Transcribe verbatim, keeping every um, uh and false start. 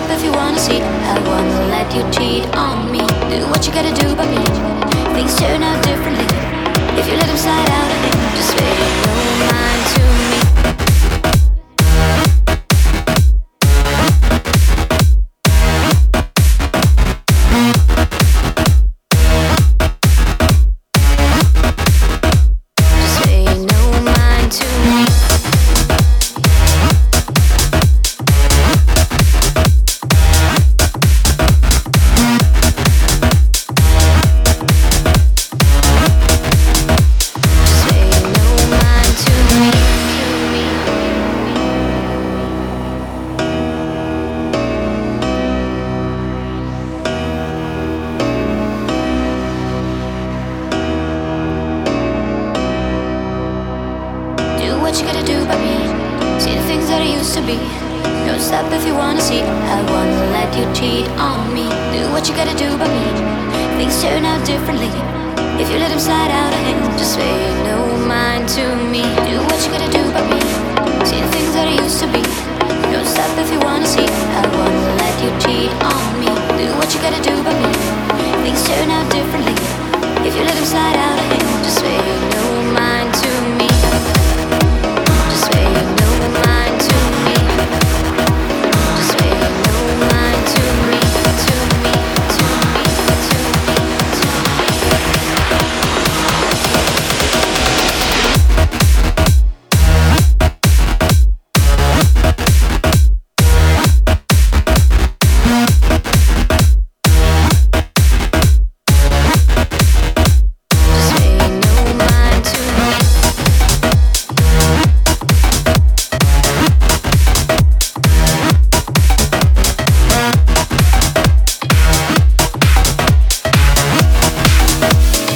stop if you wanna see. I wanna let you cheat on me. Do what you gotta do by me. Things turn out differently if you let them slide out of it. Just pay no mind to me. Just pay no mind to me. What you gotta do by me. See the things that I used to be. Don't stop if you wanna see. I wanna let you cheat on me. Do what you gotta do by me. Things turn out differently if you let them slide out of hand. Just pay no mind to me. Do what you gotta do